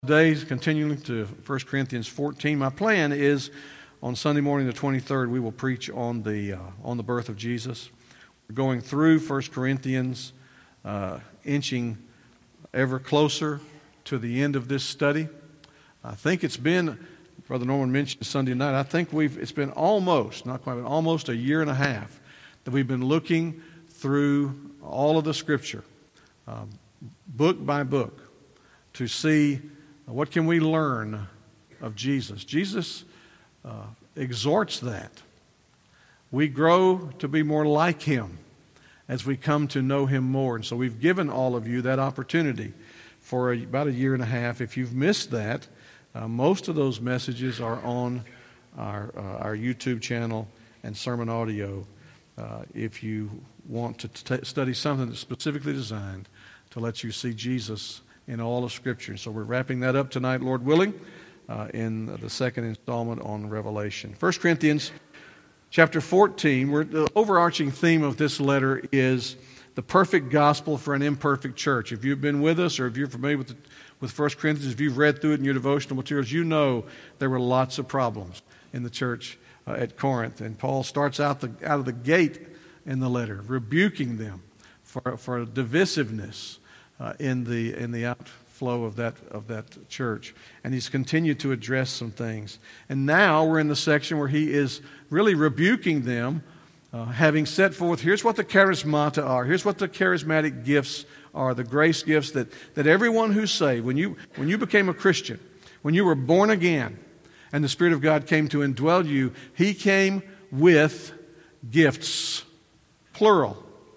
Today, continuing to 1 Corinthians 14. My plan is on Sunday morning the 23rd, we will preach on the birth of Jesus. We're going through 1 Corinthians, inching ever closer to the end of this study. I think it's been, Brother Norman mentioned Sunday night, I think it's been almost, not quite, but almost a year and a half that we've been looking through all of the Scripture, book by book, to see what can we learn of Jesus. Jesus exhorts that. We grow to be more like Him as we come to know Him more. And so we've given all of you that opportunity for about a year and a half. If you've missed that, most of those messages are on our YouTube channel and sermon audio if you want to study something that's specifically designed to let you see Jesus in all of Scripture. So we're wrapping that up tonight, Lord willing, in the second installment on Revelation. 1 Corinthians chapter 14, the overarching theme of this letter is the perfect gospel for an imperfect church. If you've been with us or if you're familiar with 1 Corinthians, if you've read through it in your devotional materials, you know there were lots of problems in the church at Corinth. And Paul starts out of the gate in the letter, rebuking them for divisiveness in the outflow of that church. And he's continued to address some things. And now we're in the section where he is really rebuking them, having set forth, here's what the charismata are, here's what the charismatic gifts are, the grace gifts that everyone who's saved, when you became a Christian, when you were born again, and the Spirit of God came to indwell you, He came with gifts, plural.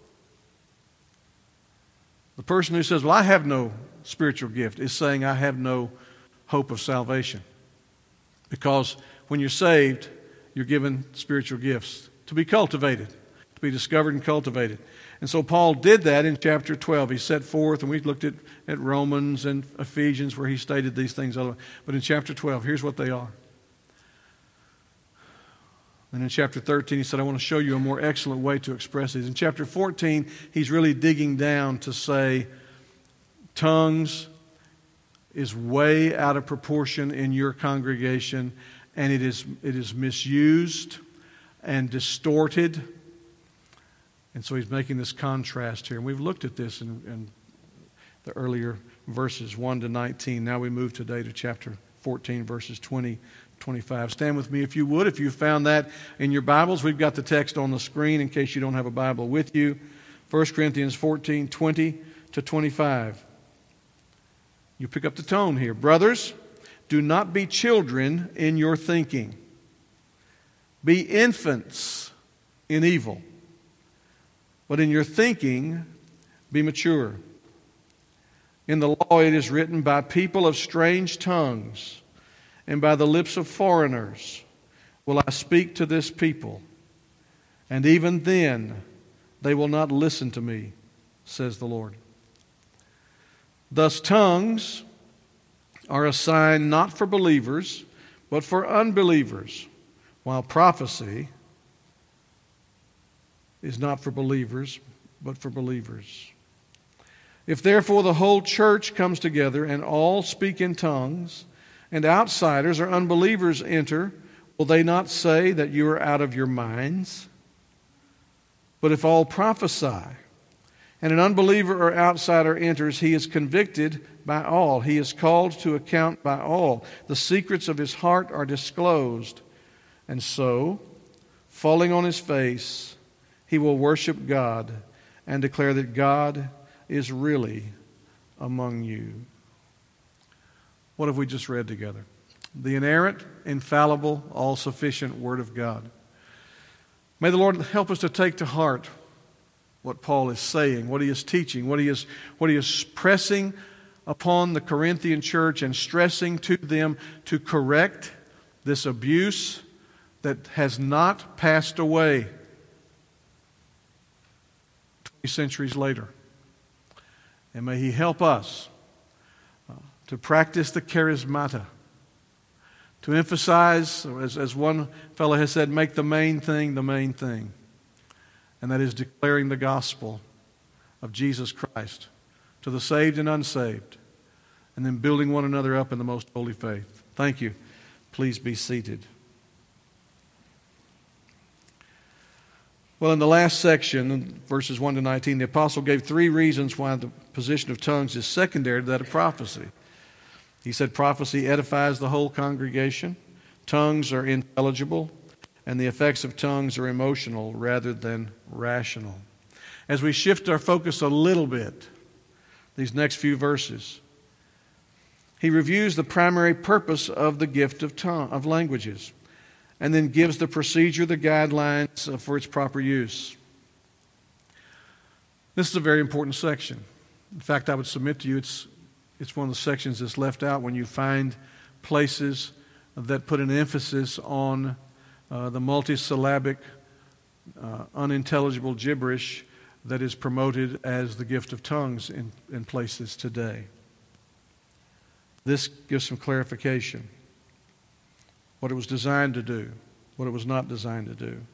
The person who says, well, I have no spiritual gift, is saying, I have no hope of salvation. Because when you're saved, you're given spiritual gifts to be cultivated, to be discovered and cultivated. And so Paul did that in chapter 12. He set forth, and we looked at Romans and Ephesians where he stated these things. But in chapter 12, here's what they are. And in chapter 13, he said, I want to show you a more excellent way to express these. In chapter 14, he's really digging down to say, tongues is way out of proportion in your congregation, and it is misused and distorted. And so he's making this contrast here. And we've looked at this in the earlier verses 1 to 19. Now we move today to chapter 14, verses 20 25. Stand with me if you would. If you found that in your Bibles, we've got the text on the screen in case you don't have a Bible with you. 1 Corinthians 14, 20 to 25. You pick up the tone here. Brothers, do not be children in your thinking. Be infants in evil. But in your thinking, be mature. In the law it is written, by people of strange tongues and by the lips of foreigners will I speak to this people, and even then they will not listen to me, says the Lord. Thus tongues are a sign not for believers, but for unbelievers, while prophecy is not for believers, but for believers. If therefore the whole church comes together and all speak in tongues, and outsiders or unbelievers enter, will they not say that you are out of your minds? But if all prophesy, and an unbeliever or outsider enters, he is convicted by all. He is called to account by all. The secrets of his heart are disclosed. And so, falling on his face, he will worship God and declare that God is really among you. What have we just read together? The inerrant, infallible, all-sufficient Word of God. May the Lord help us to take to heart what Paul is saying, what he is teaching, what he is pressing upon the Corinthian church and stressing to them to correct this abuse that has not passed away 20 centuries later. And may He help us to practice the charismata, to emphasize, as one fellow has said, make the main thing the main thing. And that is declaring the gospel of Jesus Christ to the saved and unsaved, and then building one another up in the most holy faith. Thank you. Please be seated. Well, in the last section, verses 1 to 19, the apostle gave 3 reasons why the position of tongues is secondary to that of prophecy. He said prophecy edifies the whole congregation, tongues are intelligible, and the effects of tongues are emotional rather than rational. As we shift our focus a little bit, these next few verses, he reviews the primary purpose of the gift of languages, and then gives the procedure, the guidelines for its proper use. This is a very important section. In fact, I would submit to you it's one of the sections that's left out when you find places that put an emphasis on the multisyllabic, unintelligible gibberish that is promoted as the gift of tongues in places today. This gives some clarification. What it was designed to do, what it was not designed to do.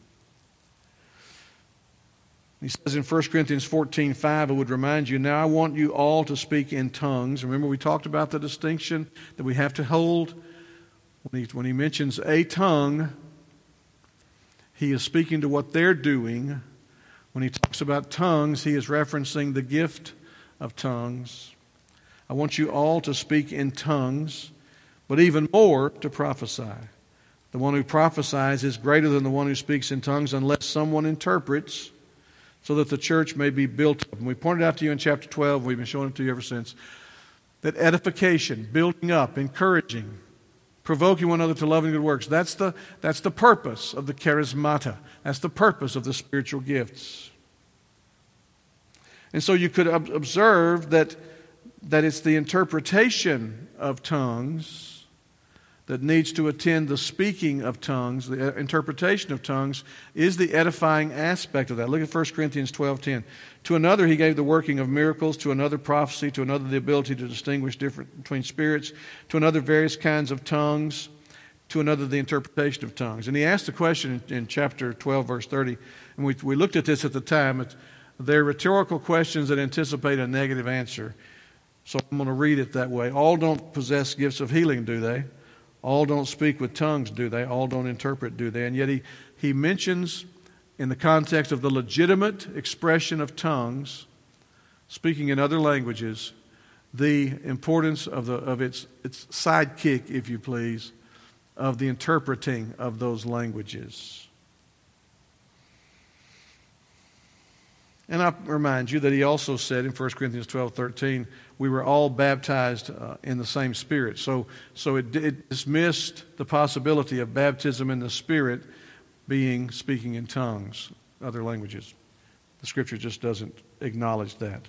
He says in 1 Corinthians 14:5, I would remind you, now I want you all to speak in tongues. Remember we talked about the distinction that we have to hold. When he mentions a tongue, he is speaking to what they're doing. When he talks about tongues, he is referencing the gift of tongues. I want you all to speak in tongues, but even more to prophesy. The one who prophesies is greater than the one who speaks in tongues unless someone interprets, so that the church may be built up. And we pointed out to you in chapter 12, we've been showing it to you ever since, that edification, building up, encouraging, provoking one another to love and good works, that's the purpose of the charismata. That's the purpose of the spiritual gifts. And so you could observe that it's the interpretation of tongues that needs to attend the speaking of tongues. The interpretation of tongues is the edifying aspect of that. Look at 1 Corinthians 12:10. To another he gave the working of miracles, to another prophecy, to another the ability to distinguish different between spirits, to another various kinds of tongues, to another the interpretation of tongues. And he asked the question in chapter 12, verse 30, and we looked at this at the time. They're rhetorical questions that anticipate a negative answer. So I'm going to read it that way. All don't possess gifts of healing, do they? All don't speak with tongues, do they? All don't interpret, do they? And yet he mentions, in the context of the legitimate expression of tongues, speaking in other languages, the importance of its sidekick, if you please, of the interpreting of those languages. And I remind you that he also said in 1 Corinthians 12:13, we were all baptized in the same Spirit. So it dismissed the possibility of baptism in the Spirit being speaking in tongues, other languages. The Scripture just doesn't acknowledge that.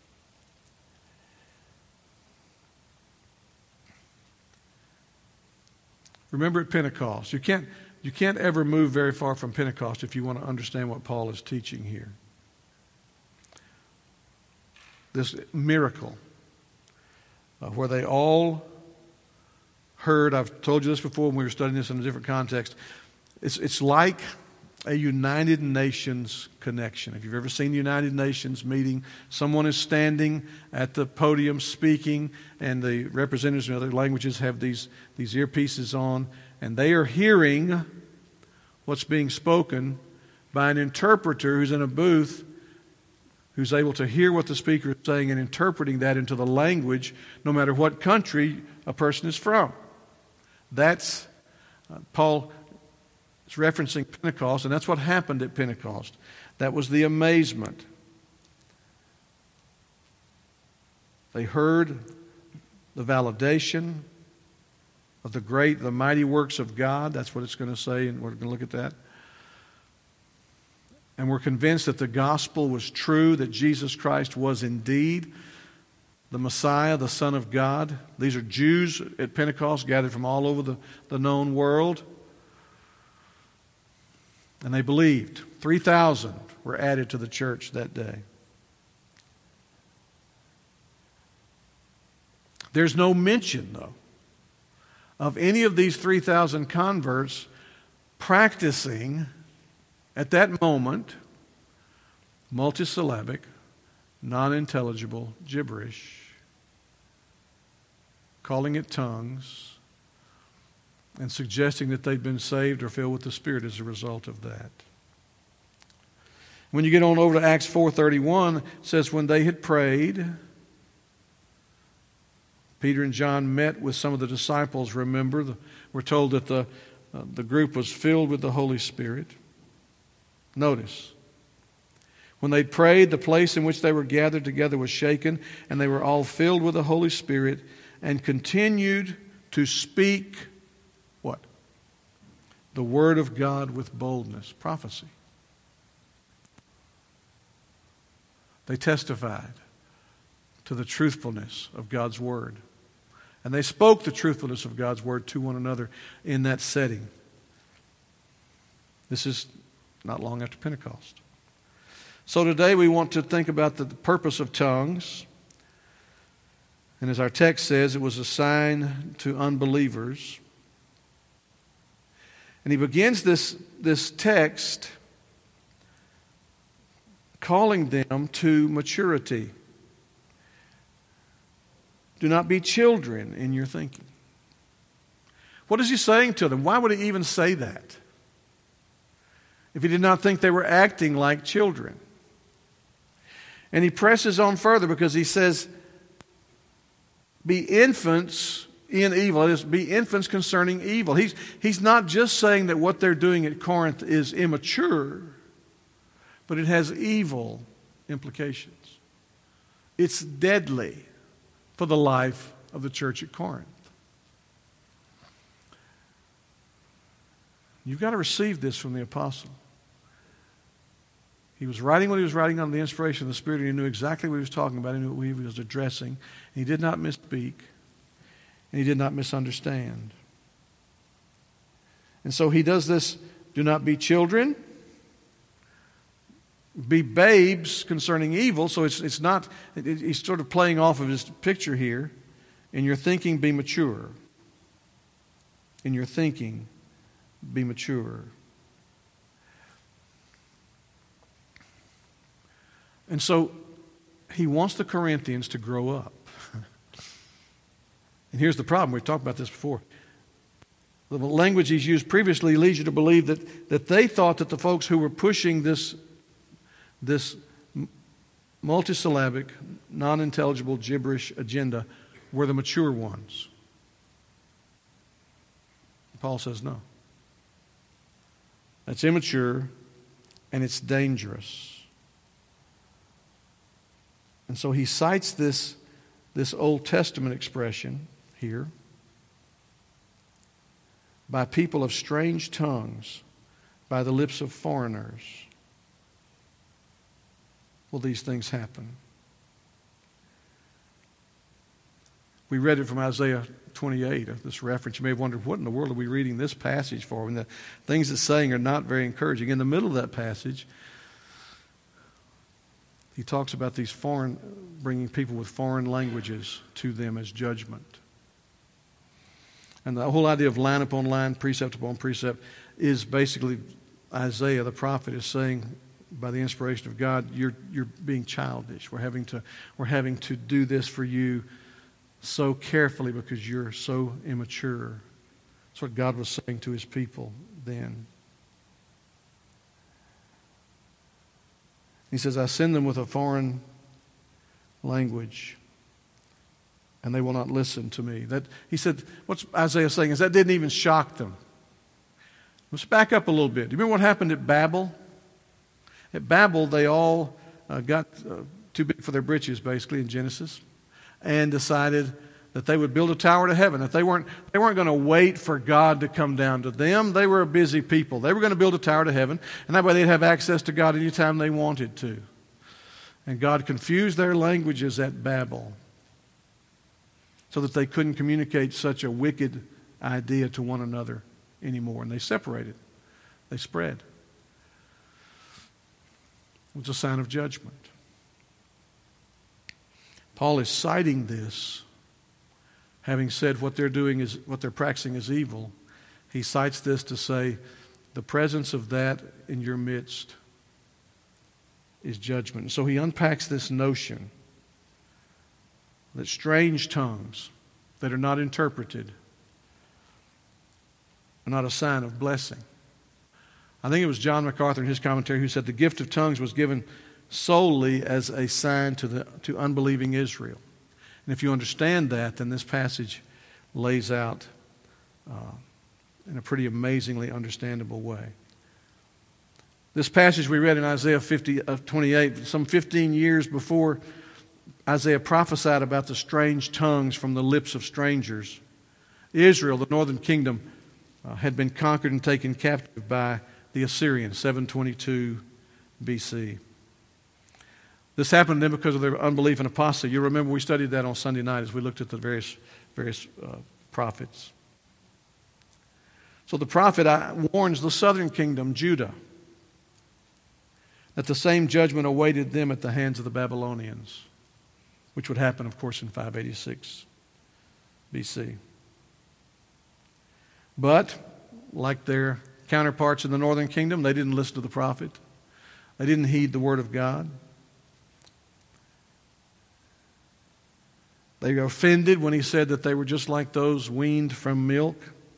Remember at Pentecost, you can't ever move very far from Pentecost if you want to understand what Paul is teaching here. This miracle where they all heard, I've told you this before when we were studying this in a different context, it's like a United Nations connection. If you've ever seen the United Nations meeting, someone is standing at the podium speaking, and the representatives in other languages have these earpieces on, and they are hearing what's being spoken by an interpreter who's in a booth, who's able to hear what the speaker is saying and interpreting that into the language, no matter what country a person is from. That's, Paul is referencing Pentecost, and that's what happened at Pentecost. That was the amazement. They heard the validation of the mighty works of God. That's what it's going to say, and we're going to look at that. And we're convinced that the gospel was true, that Jesus Christ was indeed the Messiah, the Son of God. These are Jews at Pentecost gathered from all over the known world. And they believed. 3,000 were added to the church that day. There's no mention, though, of any of these 3,000 converts practicing at that moment multisyllabic, non-intelligible gibberish. calling it tongues, and suggesting that they'd been saved or filled with the Spirit as a result of that. When you get on over to Acts 4:31, it says, when they had prayed, Peter and John met with some of the disciples. Remember, we're told that the group was filled with the Holy Spirit. Notice, when they prayed, the place in which they were gathered together was shaken, and they were all filled with the Holy Spirit and continued to speak, what? The Word of God with boldness. Prophecy. They testified to the truthfulness of God's Word. And they spoke the truthfulness of God's Word to one another in that setting. This is not long after Pentecost. So today we want to think about the purpose of tongues. And as our text says, it was a sign to unbelievers. And he begins this text calling them to maturity. Do not be children in your thinking. What is he saying to them? Why would he even say that if he did not think they were acting like children? And he presses on further because he says, be infants in evil. That is, be infants concerning evil. He's not just saying that what they're doing at Corinth is immature, but it has evil implications. It's deadly for the life of the church at Corinth. You've got to receive this from the apostle. He was writing what he was writing under the inspiration of the Spirit, and he knew exactly what he was talking about. He knew what he was addressing. And he did not misspeak, and he did not misunderstand. And so he does this, do not be children, be babes concerning evil. So it's not, he's sort of playing off of his picture here. In your thinking, be mature. In your thinking, be mature. And so he wants the Corinthians to grow up. And here's the problem. We've talked about this before. The language he's used previously leads you to believe that they thought that the folks who were pushing this multisyllabic, non-intelligible, gibberish agenda were the mature ones. Paul says no. That's immature and it's dangerous. And so he cites this Old Testament expression here. By people of strange tongues, by the lips of foreigners, will these things happen. We read it from Isaiah 28, this reference. You may have wondered, what in the world are we reading this passage for? And the things it's saying are not very encouraging. In the middle of that passage, he talks about these bringing people with foreign languages to them as judgment. And the whole idea of line upon line, precept upon precept, is basically Isaiah, the prophet, is saying, by the inspiration of God, you're being childish. We're having to do this for you so carefully because you're so immature. That's what God was saying to his people then. He says, I send them with a foreign language, and they will not listen to me. He said, what's Isaiah saying is that didn't even shock them. Let's back up a little bit. Do you remember what happened at Babel? At Babel, they all got too big for their britches, basically, in Genesis, and decided that they would build a tower to heaven. That they weren't going to wait for God to come down to them. They were a busy people. They were going to build a tower to heaven, and that way they'd have access to God anytime they wanted to. And God confused their languages at Babel so that they couldn't communicate such a wicked idea to one another anymore. And they separated. They spread. It was a sign of judgment. Paul is citing this, having said what they're practicing is evil. He cites this to say the presence of that in your midst is judgment. So he unpacks this notion that strange tongues, that are not interpreted are not a sign of blessing. I think it was John MacArthur in his commentary who said the gift of tongues was given solely as a sign to unbelieving Israel. And if you understand that, then this passage lays out in a pretty amazingly understandable way. This passage we read in Isaiah 28, some 15 years before Isaiah prophesied about the strange tongues from the lips of strangers. Israel, the northern kingdom, had been conquered and taken captive by the Assyrians, 722 BC. This happened then because of their unbelief and apostasy. You remember we studied that on Sunday night as we looked at the various prophets. So the prophet warns the southern kingdom, Judah, that the same judgment awaited them at the hands of the Babylonians, which would happen, of course, in 586 BC. But, like their counterparts in the northern kingdom, they didn't listen to the prophet. They didn't heed the word of God. They were offended when he said that they were just like those weaned from milk.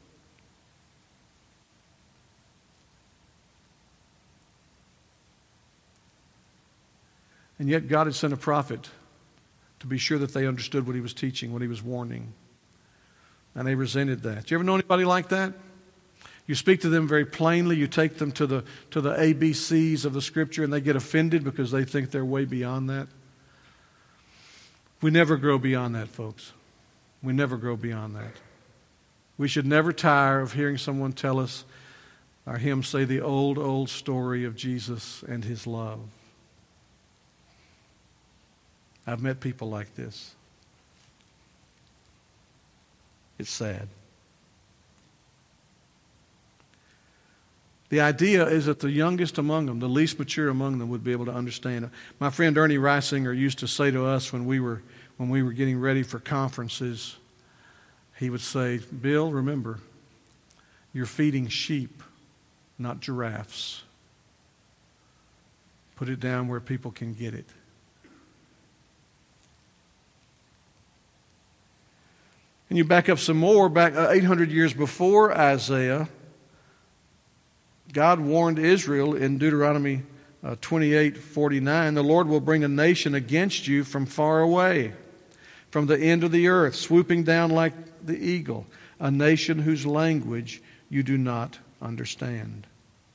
And yet God had sent a prophet to be sure that they understood what he was teaching, what he was warning. And they resented that. Do you ever know anybody like that? You speak to them very plainly. You take them to the ABCs of the Scripture, and they get offended because they think they're way beyond that. We never grow beyond that, folks. We never grow beyond that. We should never tire of hearing someone tell us, or him say the old, old story of Jesus and his love. I've met people like this. It's sad. The idea is that the youngest among them, the least mature among them, would be able to understand it. My friend Ernie Reisinger used to say to us when we were getting ready for conferences, he would say, "Bill, remember, you're feeding sheep, not giraffes. Put it down where people can get it." And you back up some more, back 800 years before Isaiah, God warned Israel in Deuteronomy 28:49, "The Lord will bring a nation against you from far away, from the end of the earth, swooping down like the eagle, a nation whose language you do not understand."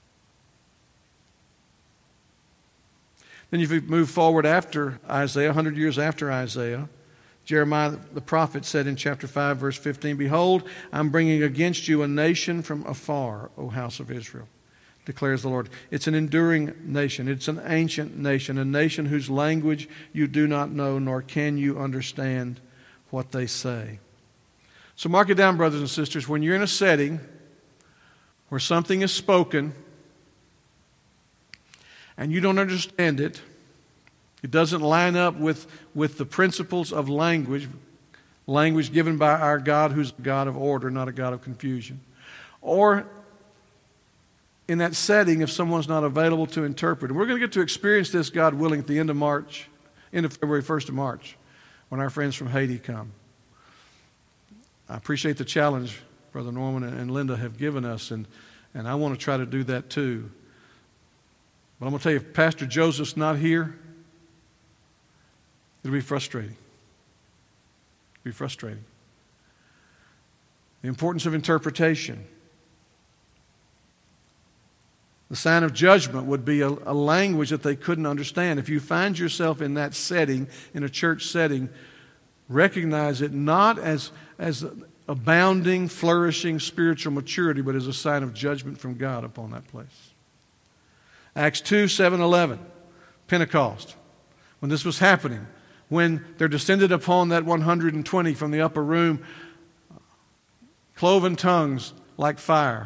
Then if you move forward after Isaiah, 100 years after Isaiah, Jeremiah the prophet said in chapter 5, verse 15, "Behold, I'm bringing against you a nation from afar, O house of Israel, declares the Lord." It's an enduring nation. It's an ancient nation, a nation whose language you do not know, nor can you understand what they say. So mark it down, brothers and sisters, when you're in a setting where something is spoken and you don't understand it, it doesn't line up with the principles of language given by our God, who's a God of order, not a God of confusion. Or in that setting, if someone's not available to interpret. And we're going to get to experience this, God willing, at the end of February, 1st of March, when our friends from Haiti come. I appreciate the challenge Brother Norman and Linda have given us, and I want to try to do that too. But I'm going to tell you, if Pastor Joseph's not here, it'll be frustrating. It'll be frustrating. The importance of interpretation. The sign of judgment would be a language that they couldn't understand. If you find yourself in that setting, in a church setting, recognize it not as abounding, flourishing spiritual maturity, but as a sign of judgment from God upon that place. Acts 2, 7, 11, Pentecost. When this was happening, when there descended upon that 120 from the upper room cloven tongues like fire.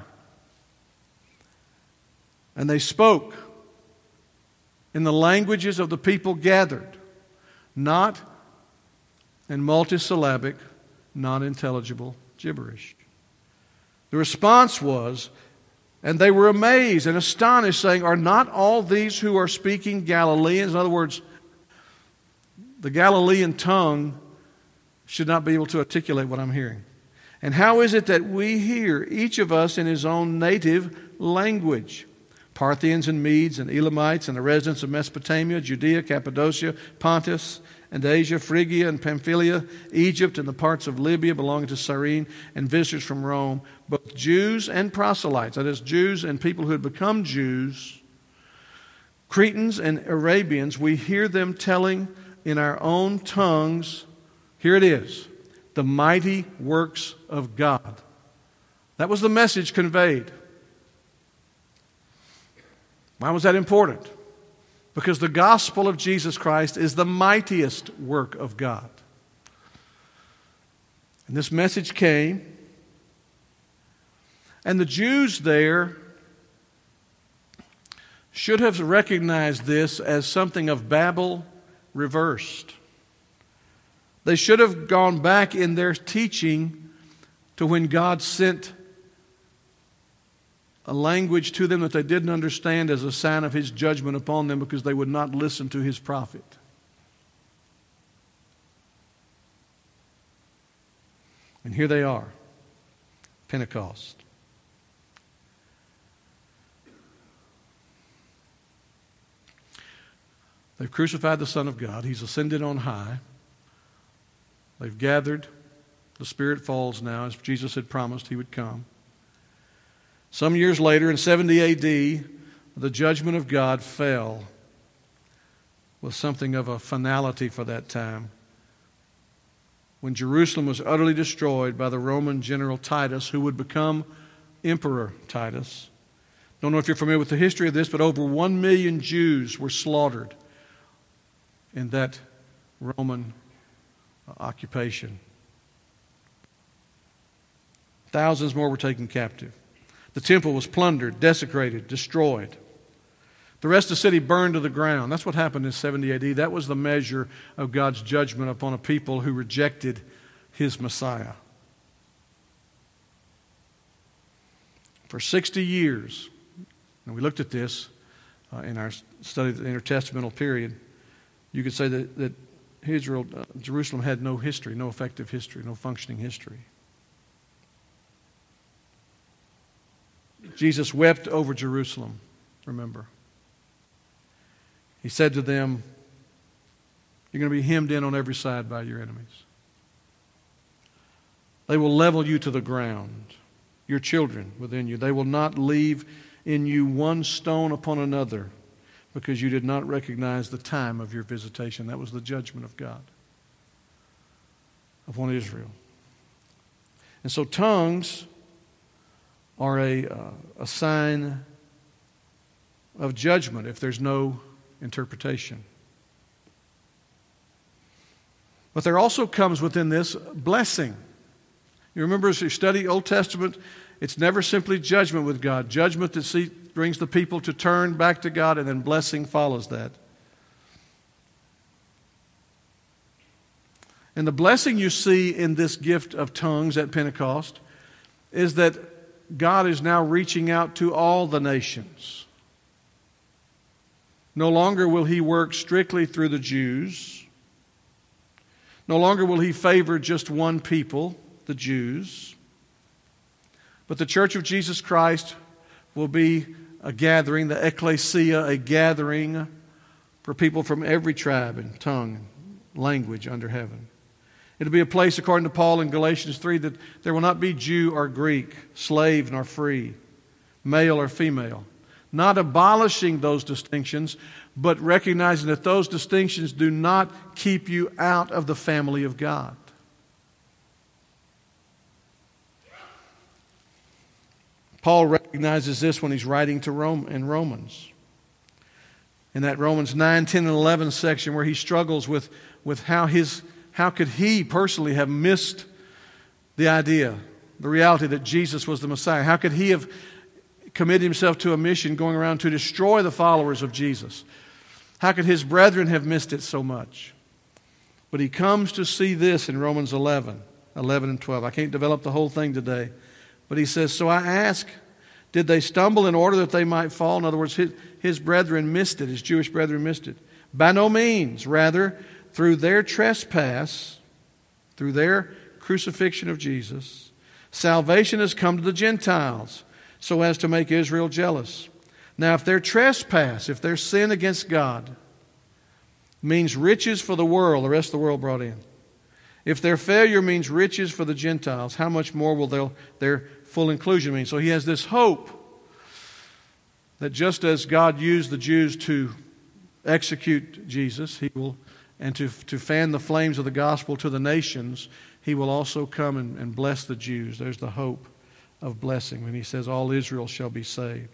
And they spoke in the languages of the people gathered, not in multisyllabic, non-intelligible gibberish. The response was, and they were amazed and astonished, saying, "Are not all these who are speaking Galileans?" In other words, the Galilean tongue should not be able to articulate what I'm hearing. And how is it that we hear, each of us in his own native language? Parthians and Medes and Elamites and the residents of Mesopotamia, Judea, Cappadocia, Pontus and Asia, Phrygia and Pamphylia, Egypt and the parts of Libya belonging to Cyrene, and visitors from Rome, both Jews and proselytes, that is, Jews and people who had become Jews, Cretans and Arabians, we hear them telling in our own tongues, here it is, the mighty works of God. That was the message conveyed. Why was that important? Because the gospel of Jesus Christ is the mightiest work of God. And this message came, and the Jews there should have recognized this as something of Babel reversed. They should have gone back in their teaching to when God sent a language to them that they didn't understand as a sign of His judgment upon them because they would not listen to His prophet. And here they are, Pentecost. They've crucified the Son of God. He's ascended on high. They've gathered. The Spirit falls now, as Jesus had promised He would come. Some years later, in 70 A.D., the judgment of God fell with something of a finality for that time, when Jerusalem was utterly destroyed by the Roman general Titus, who would become Emperor Titus. Don't know if you're familiar with the history of this, but over 1 million Jews were slaughtered in that Roman occupation. Thousands more were taken captive. The temple was plundered, desecrated, destroyed. The rest of the city burned to the ground. That's what happened in 70 AD. That was the measure of God's judgment upon a people who rejected His Messiah. For 60 years, and we looked at this in our study of the intertestamental period, you could say that Israel, Jerusalem had no history, no effective history, no functioning history. Jesus wept over Jerusalem, remember. He said to them, you're going to be hemmed in on every side by your enemies. They will level you to the ground, your children within you. They will not leave in you one stone upon another, because you did not recognize the time of your visitation. That was the judgment of God upon Israel. And so tongues are a sign of judgment if there's no interpretation. But there also comes within this blessing. You remember as you study Old Testament, it's never simply judgment with God. Judgment that brings the people to turn back to God, and then blessing follows that. And the blessing you see in this gift of tongues at Pentecost is that God is now reaching out to all the nations. No longer will He work strictly through the Jews. No longer will He favor just one people, the Jews. But the Church of Jesus Christ will be a gathering, the ecclesia, a gathering for people from every tribe and tongue, language under heaven. It'll be a place, according to Paul in Galatians 3, that there will not be Jew or Greek, slave nor free, male or female. Not abolishing those distinctions, but recognizing that those distinctions do not keep you out of the family of God. Paul recognizes this when he's writing to Romans. In that Romans 9, 10, and 11 section where he struggles with how could he personally have missed the idea, the reality that Jesus was the Messiah? How could he have committed himself to a mission going around to destroy the followers of Jesus? How could his brethren have missed it so much? But he comes to see this in Romans 11 and 12. I can't develop the whole thing today. But he says, so I ask, did they stumble in order that they might fall? In other words, his brethren missed it. His Jewish brethren missed it. By no means. Rather, through their trespass, through their crucifixion of Jesus, salvation has come to the Gentiles so as to make Israel jealous. Now, if their trespass, if their sin against God means riches for the world, the rest of the world brought in, if their failure means riches for the Gentiles, how much more will their full inclusion mean? So he has this hope that just as God used the Jews to execute Jesus, He will, and to fan the flames of the gospel to the nations, He will also come and bless the Jews. There's the hope of blessing when He says, all Israel shall be saved.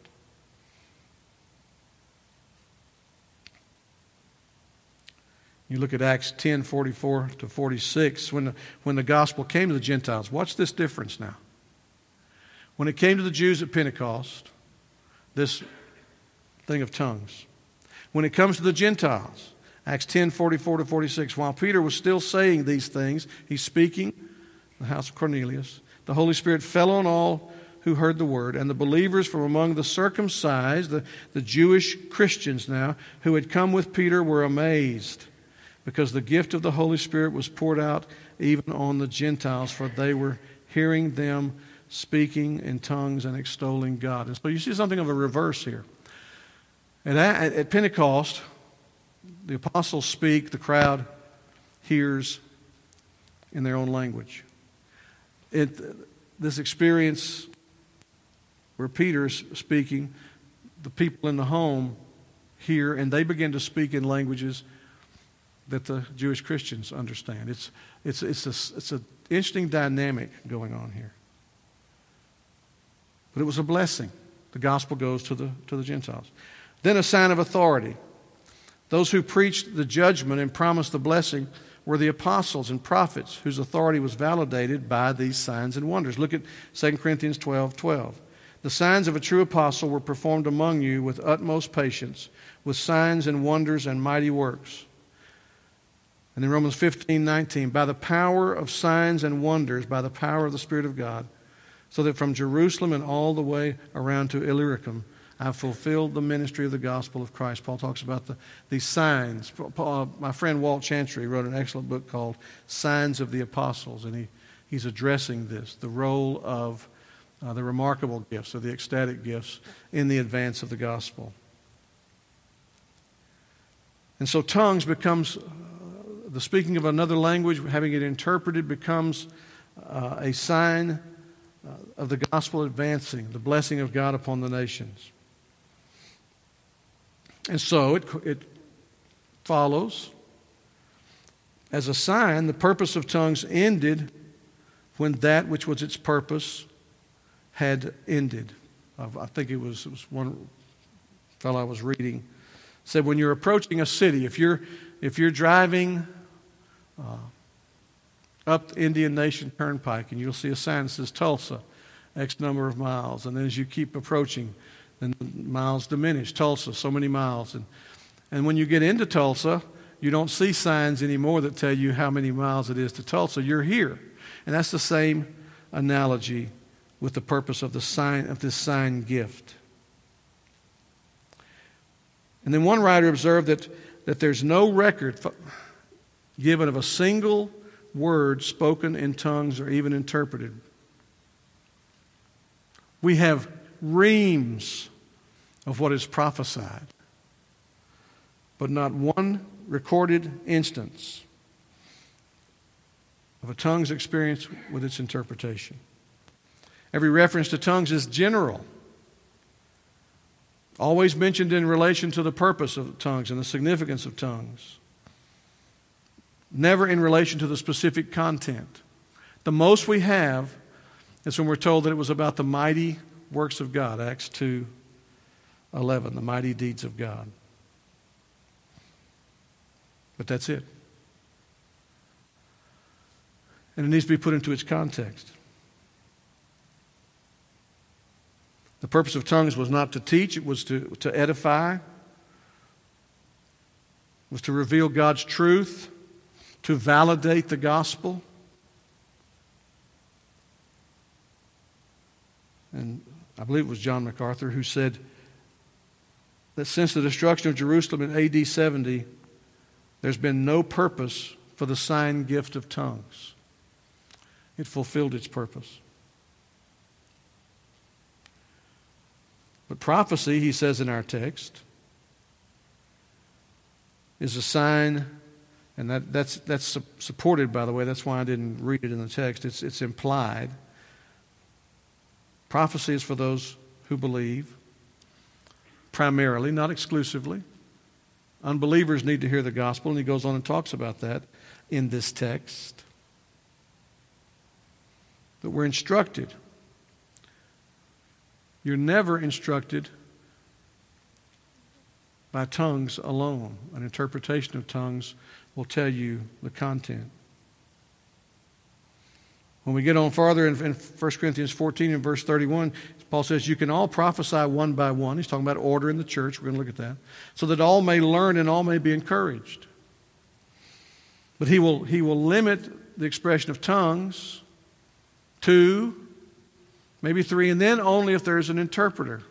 You look at Acts 10:44 to 46, when the gospel came to the Gentiles. Watch this difference now. When it came to the Jews at Pentecost, this thing of tongues. When it comes to the Gentiles, Acts 10:44 to 46, while Peter was still saying these things, he's speaking in the house of Cornelius, the Holy Spirit fell on all who heard the word, and the believers from among the circumcised, the Jewish Christians now, who had come with Peter were amazed, because the gift of the Holy Spirit was poured out even on the Gentiles, for they were hearing them speaking in tongues and extolling God. And so you see something of a reverse here. At Pentecost, the apostles speak, the crowd hears in their own language. This experience where Peter's speaking, the people in the home hear, and they begin to speak in languages that the Jewish Christians understand. It's an interesting dynamic going on here. But it was a blessing. The gospel goes to the Gentiles. Then a sign of authority. Those who preached the judgment and promised the blessing were the apostles and prophets, whose authority was validated by these signs and wonders. Look at 2 Corinthians 12:12. The signs of a true apostle were performed among you with utmost patience, with signs and wonders and mighty works. And in Romans 15:19, by the power of signs and wonders, by the power of the Spirit of God, so that from Jerusalem and all the way around to Illyricum, I've fulfilled the ministry of the gospel of Christ. Paul talks about these signs. My friend Walt Chantry wrote an excellent book called Signs of the Apostles, and he's addressing this, the role of the remarkable gifts, or the ecstatic gifts, in the advance of the gospel. And so tongues becomes, the speaking of another language, having it interpreted, becomes a sign of the gospel advancing, the blessing of God upon the nations. And so it follows, as a sign, the purpose of tongues ended when that which was its purpose had ended. I think it was one fellow I was reading said, when you're approaching a city, if you're driving up the Indian Nation Turnpike, and you'll see a sign that says Tulsa, X number of miles, and then as you keep approaching, then the miles diminish. Tulsa, so many miles. And when you get into Tulsa, you don't see signs anymore that tell you how many miles it is to Tulsa. You're here. And that's the same analogy with the purpose of the sign, of this sign gift. And then one writer observed that there's no record given of a single word spoken in tongues or even interpreted. We have reams of what is prophesied, but not one recorded instance of a tongues experience with its interpretation. Every reference to tongues is general, always mentioned in relation to the purpose of tongues and the significance of tongues, never in relation to the specific content. The most we have is when we're told that it was about the mighty works of God, Acts 2:11, the mighty deeds of God. But that's it. And it needs to be put into its context. The purpose of tongues was not to teach, it was to edify, was to reveal God's truth, to validate the gospel. And I believe it was John MacArthur who said that since the destruction of Jerusalem in AD 70, there's been no purpose for the sign gift of tongues. It fulfilled its purpose. But prophecy, he says in our text, is a sign, and that's supported, by the way. That's why I didn't read it in the text. It's implied. Prophecy is for those who believe, primarily, not exclusively. Unbelievers need to hear the gospel, and he goes on and talks about that in this text. That we're instructed. You're never instructed by tongues alone. An interpretation of tongues will tell you the content. When we get on farther in 1 Corinthians 14 and verse 31, Paul says, you can all prophesy one by one. He's talking about order in the church. We're going to look at that. So that all may learn and all may be encouraged. But he will limit the expression of tongues 2, maybe 3, and then only if there's an interpreter.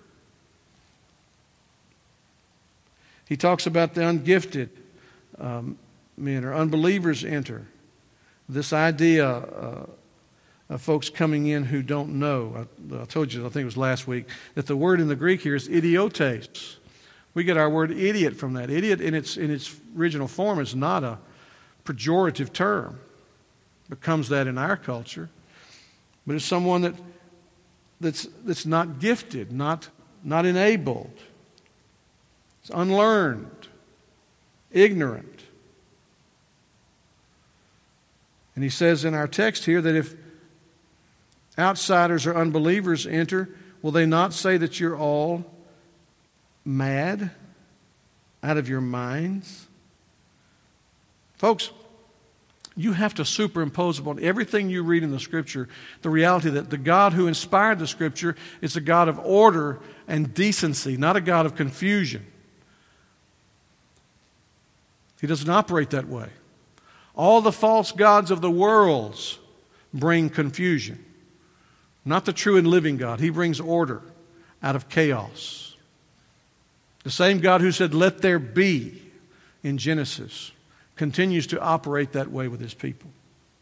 He talks about the ungifted men or unbelievers enter. This idea of folks coming in who don't know. I told you, I think it was last week, that the word in the Greek here is idiotes. We get our word idiot from that. Idiot in its original form is not a pejorative term. It becomes that in our culture. But it's someone that's not gifted, not enabled. It's unlearned, ignorant. And he says in our text here that if outsiders or unbelievers enter, will they not say that you're all mad, out of your minds? Folks, you have to superimpose upon everything you read in the Scripture the reality that the God who inspired the Scripture is a God of order and decency, not a God of confusion. He doesn't operate that way. All the false gods of the world bring confusion. Not the true and living God. He brings order out of chaos. The same God who said, "Let there be," in Genesis, continues to operate that way with His people.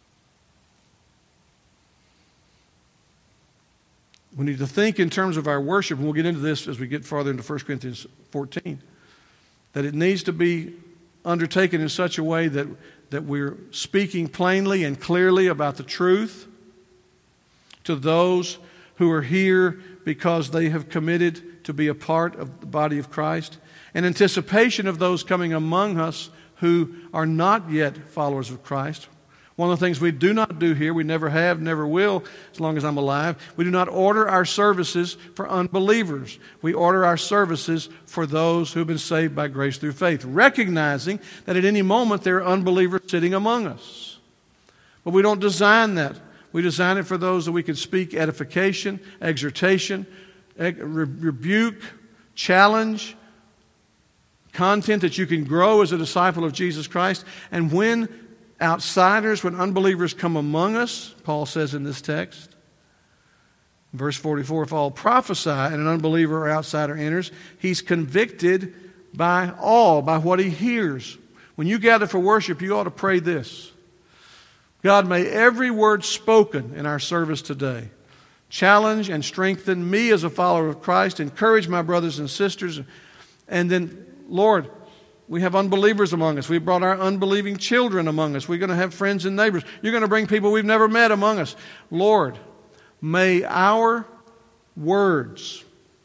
We need to think in terms of our worship, and we'll get into this as we get farther into 1 Corinthians 14, that it needs to be undertaken in such a way that we're speaking plainly and clearly about the truth to those who are here because they have committed to be a part of the body of Christ, in anticipation of those coming among us who are not yet followers of Christ. One of the things we do not do here, we never have, never will, as long as I'm alive, we do not order our services for unbelievers. We order our services for those who have been saved by grace through faith, recognizing that at any moment there are unbelievers sitting among us. But we don't design that. We design it for those that we can speak edification, exhortation, rebuke, challenge, content that you can grow as a disciple of Jesus Christ. And when outsiders, when unbelievers come among us, Paul says in this text, verse 44, if all prophesy and an unbeliever or outsider enters, he's convicted by what he hears. When you gather for worship, you ought to pray this: God, may every word spoken in our service today challenge and strengthen me as a follower of Christ, encourage my brothers and sisters, and then, Lord, we have unbelievers among us. We've brought our unbelieving children among us. We're going to have friends and neighbors. You're going to bring people we've never met among us. Lord, may our words,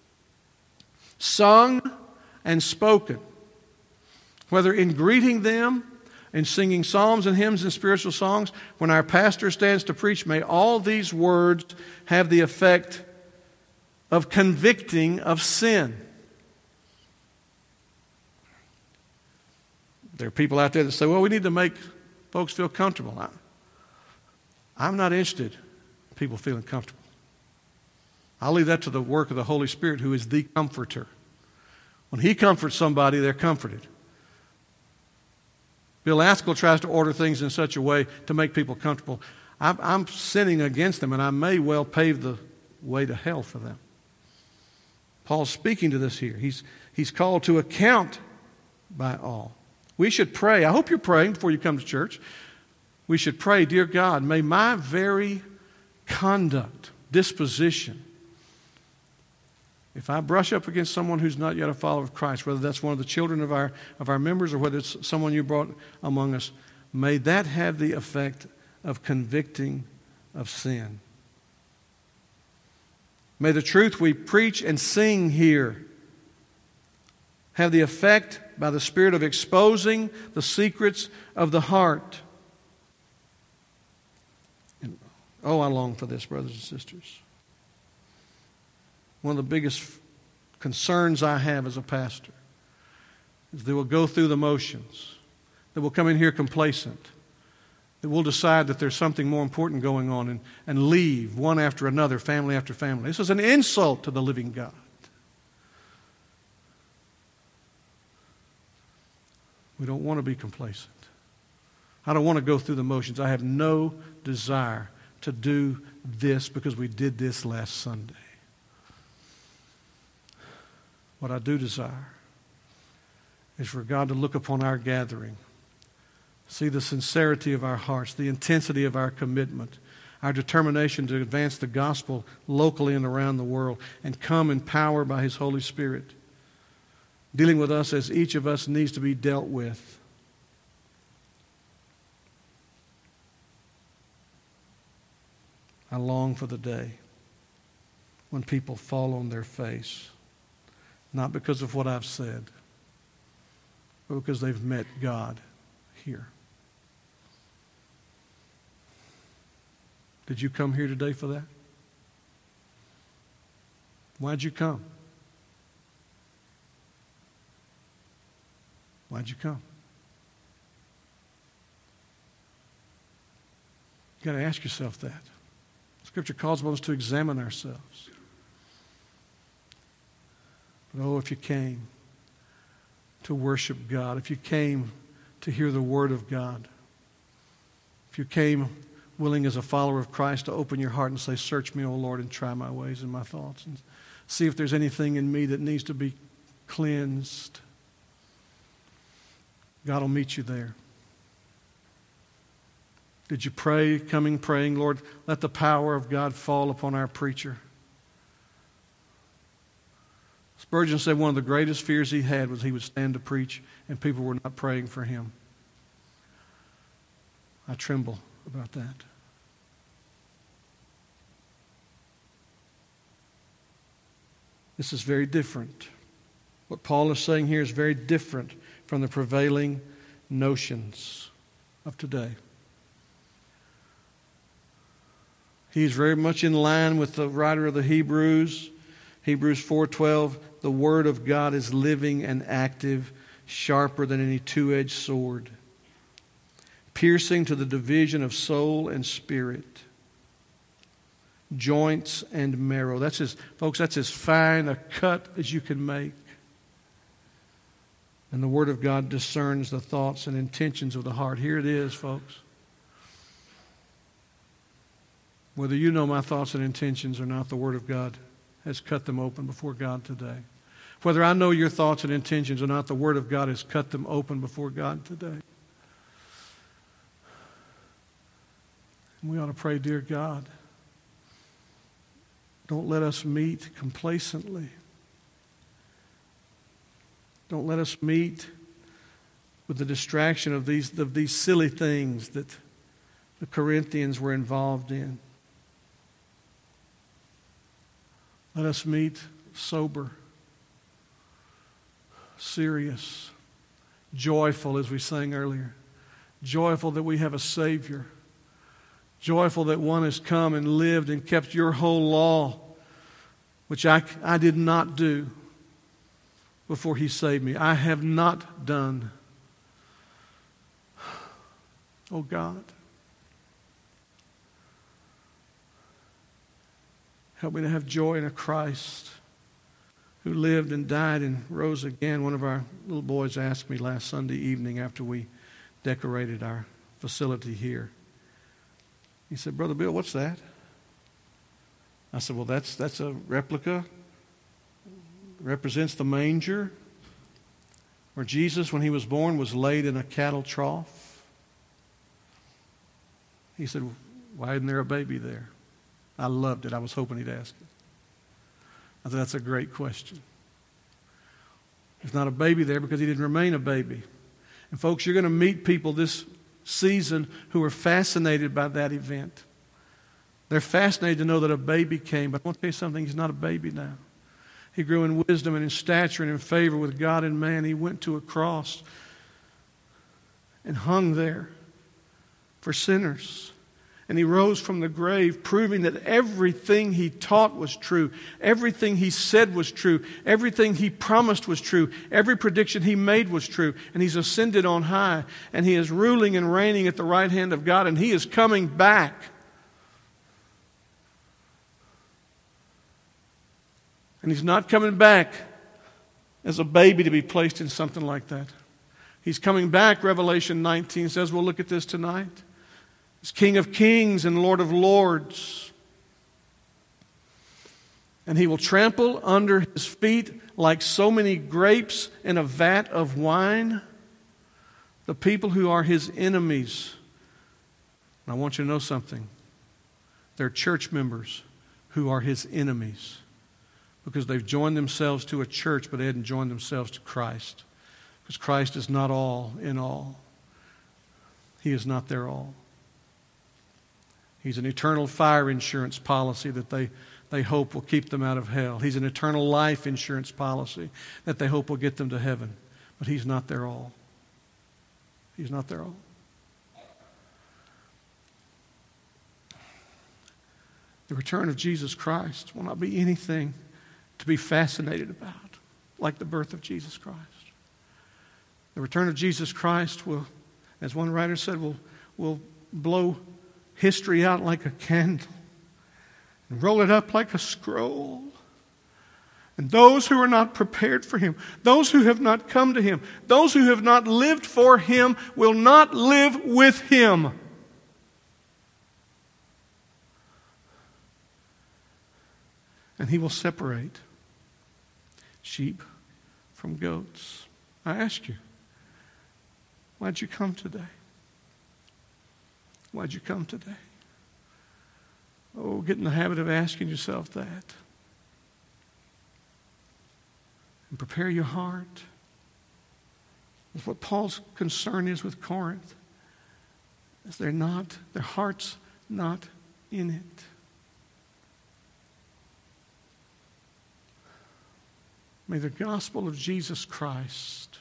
sung and spoken, whether in greeting them, in singing psalms and hymns and spiritual songs, when our pastor stands to preach, may all these words have the effect of convicting of sin. There are people out there that say, well, we need to make folks feel comfortable. I'm not interested in people feeling comfortable. I'll leave that to the work of the Holy Spirit, who is the comforter. When He comforts somebody, they're comforted. Bill Askell tries to order things in such a way to make people comfortable. I'm sinning against them, and I may well pave the way to hell for them. Paul's speaking to this here. He's called to account by all. We should pray. I hope you're praying before you come to church. We should pray, dear God, may my very conduct, disposition. If I brush up against someone who's not yet a follower of Christ, whether that's one of the children of our members or whether it's someone you brought among us, may that have the effect of convicting of sin. May the truth we preach and sing here have the effect by the Spirit of exposing the secrets of the heart. And, oh, I long for this, brothers and sisters. One of the biggest concerns I have as a pastor is that we'll go through the motions, that we'll come in here complacent, that we'll decide that there's something more important going on and leave one after another, family after family. This is an insult to the living God. We don't want to be complacent. I don't want to go through the motions. I have no desire to do this because we did this last Sunday. What I do desire is for God to look upon our gathering, see the sincerity of our hearts, the intensity of our commitment, our determination to advance the gospel locally and around the world, and come in power by His Holy Spirit, dealing with us as each of us needs to be dealt with. I long for the day when people fall on their face, not because of what I've said, but because they've met God here. Did you come here today for that? Why'd you come? Why'd you come? You've got to ask yourself that. Scripture calls us to examine ourselves. But oh, if you came to worship God, if you came to hear the Word of God, if you came willing as a follower of Christ to open your heart and say, "Search me, O Lord, and try my ways and my thoughts, and see if there's anything in me that needs to be cleansed," God will meet you there. Did you pray, praying, "Lord, let the power of God fall upon our preacher"? Spurgeon said one of the greatest fears he had was he would stand to preach and people were not praying for him. I tremble about that. This is very different. What Paul is saying here is very different from the prevailing notions of today. He's very much in line with the writer of the Hebrews. Hebrews 4:12, the Word of God is living and active, sharper than any two-edged sword, piercing to the division of soul and spirit, joints and marrow. That's as fine a cut as you can make. And the Word of God discerns the thoughts and intentions of the heart. Here it is, folks. Whether you know my thoughts and intentions or not, the Word of God has cut them open before God today. Whether I know your thoughts and intentions or not, the Word of God has cut them open before God today. And we ought to pray, "Dear God, don't let us meet complacently. Don't let us meet with the distraction of these silly things that the Corinthians were involved in. Let us meet sober, serious, joyful, as we sang earlier. Joyful that we have a Savior. Joyful that one has come and lived and kept your whole law, which I did not do before He saved me. I have not done. Oh God, help me to have joy in a Christ who lived and died and rose again. One of our little boys asked me last Sunday evening after we decorated our facility here. He said, "Brother Bill, what's that?" I said, "Well, that's a replica. It represents the manger where Jesus, when He was born, was laid in a cattle trough." He said, "Why isn't there a baby there?" I loved it. I was hoping he'd ask it. I said, that's a great question. There's not a baby there because he didn't remain a baby. And folks, you're going to meet people this season who are fascinated by that event. They're fascinated to know that a baby came. But I want to tell you something, he's not a baby now. He grew in wisdom and in stature and in favor with God and man. He went to a cross and hung there for sinners. And he rose from the grave, proving that everything he taught was true. Everything he said was true. Everything he promised was true. Every prediction he made was true. And he's ascended on high. And he is ruling and reigning at the right hand of God. And he is coming back. And he's not coming back as a baby to be placed in something like that. He's coming back, Revelation 19 says. We'll look at this tonight. He's King of kings and Lord of lords. And he will trample under his feet like so many grapes in a vat of wine the people who are his enemies. And I want you to know something. They're church members who are his enemies because they've joined themselves to a church, but they hadn't joined themselves to Christ. Because Christ is not all in all. He is not their all. He's an eternal fire insurance policy that they hope will keep them out of hell. He's an eternal life insurance policy that they hope will get them to heaven. But he's not their all. He's not their all. The return of Jesus Christ will not be anything to be fascinated about, like the birth of Jesus Christ. The return of Jesus Christ will, as one writer said, will blow history out like a candle and roll it up like a scroll. And those who are not prepared for him, those who have not come to him, those who have not lived for him will not live with him. And he will separate sheep from goats. I ask you, why'd you come today? Why'd you come today? Oh, get in the habit of asking yourself that. And prepare your heart. That's what Paul's concern is with Corinth. Is their heart's not in it. May the gospel of Jesus Christ,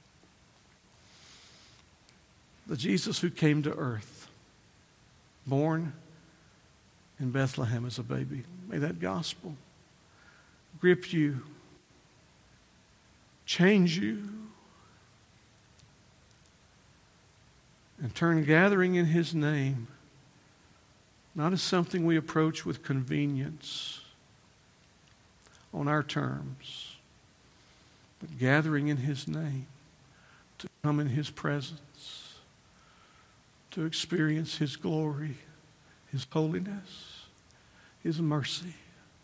the Jesus who came to earth, born in Bethlehem as a baby, may that gospel grip you, change you, and turn gathering in his name not as something we approach with convenience on our terms, but gathering in his name to come in his presence, to experience his glory, his holiness, his mercy.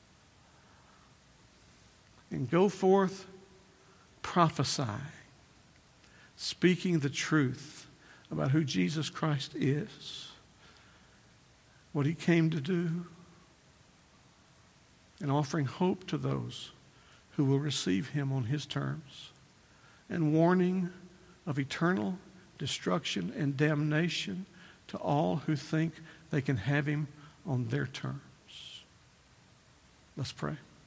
And go forth prophesying, speaking the truth about who Jesus Christ is, what he came to do, and offering hope to those who will receive him on his terms, and warning of eternal destruction and damnation to all who think they can have him on their terms. Let's pray.